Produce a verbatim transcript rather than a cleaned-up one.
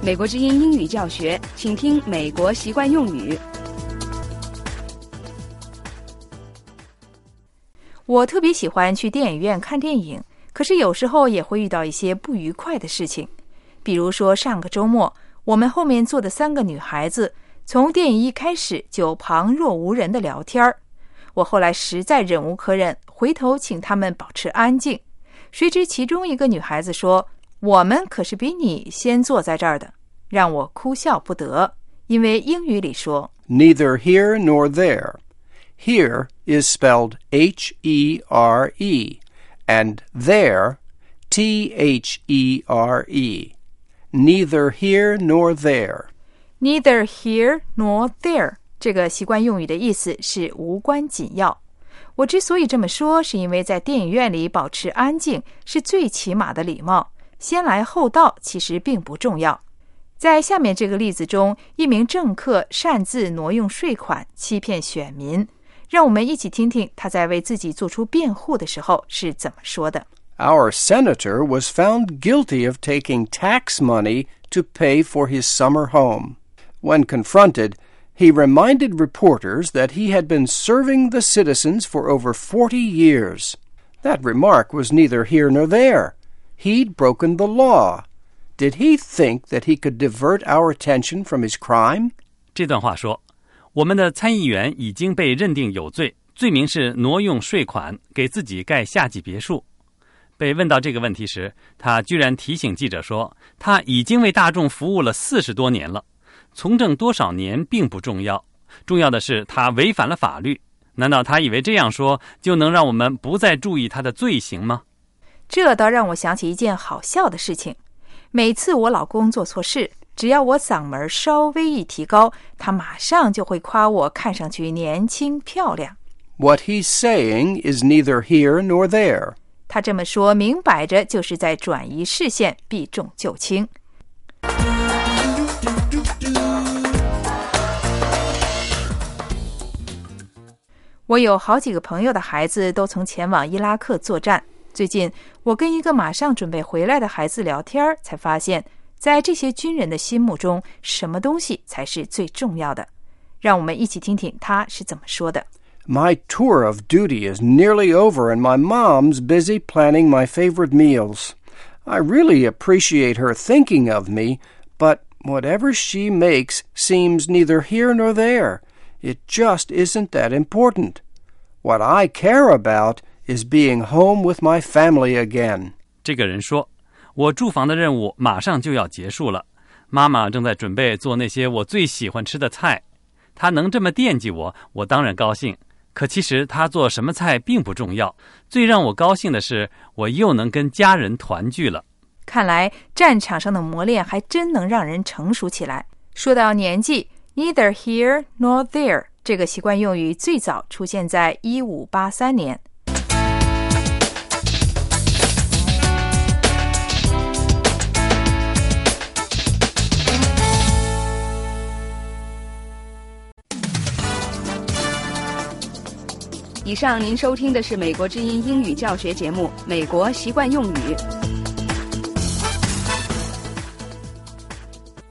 美国之音英语教学，请听美国习惯用语。 我特别喜欢去电影院看电影，可是有时候也会遇到一些不愉快的事情。比如说上个周末，我们后面坐的三个女孩子从电影一开始就旁若无人的聊天儿，我后来实在忍无可忍，回头请她们保持安静。谁知其中一个女孩子说，我们可是比你先坐在这儿的，让我哭笑不得。因为英语里说 Neither here nor there. Here is spelled H E R E, and there, T H E R E. Neither here nor there. Neither here nor there 这个习惯用语的意思是无关紧要。我之所以这么说，是因为在电影院里保持安静是最起码的礼貌，先来后到其实并不重要。在下面这个例子中，一名政客擅自挪用税款欺骗选民，让我们一起听听他在为自己做出辩护的时候是怎么说的。 Our senator was found guilty of taking tax money to pay for his summer home. When confronted, he reminded reporters that he had been serving the citizens for over forty years. That remark was neither here nor there. He'd broken the law. Did he think that he could divert our attention from his crime? 这段话说，我们的参议员已经被认定有罪，罪名是挪用税款给自己盖夏季别墅。被问到这个问题时，他居然提醒记者说，他已经为大众服务了四十多年了，从政多少年并不重要，重要的是他违反了法律。难道他以为这样说就能让我们不再注意他的罪行吗？ 这倒让我想起一件好笑的事情。每次我老公做错事，只要我嗓门稍微一提高，他马上就会夸我看上去年轻漂亮。 What he's saying is neither here nor there. 他这么说明摆着就是在转移视线，避重就轻。我有好几个朋友的孩子都曾前往伊拉克作战。最近我跟一个马上准备回来的孩子聊天，才发现在这些军人的心目中，什么东西才是最重要的。让我们一起听听他是怎么说的。 My tour of duty is nearly over and my mom's busy planning my favorite meals. I really appreciate her thinking of me, but whatever she makes seems neither here nor there. It just isn't that important. What I care about is being home with my family again. 这个人说，我驻防的任务马上就要结束了，妈妈正在准备做那些我最喜欢吃的菜。她能这么惦记我，我当然高兴。可其实她做什么菜并不重要，最让我高兴的是，我又能跟家人团聚了。 看来战场上的磨练还真能让人成熟起来。说到年纪， neither here nor there 这个习惯用语最早出现在一五八三年。 以上您收听的是美国之音英语教学节目《美国习惯用语》。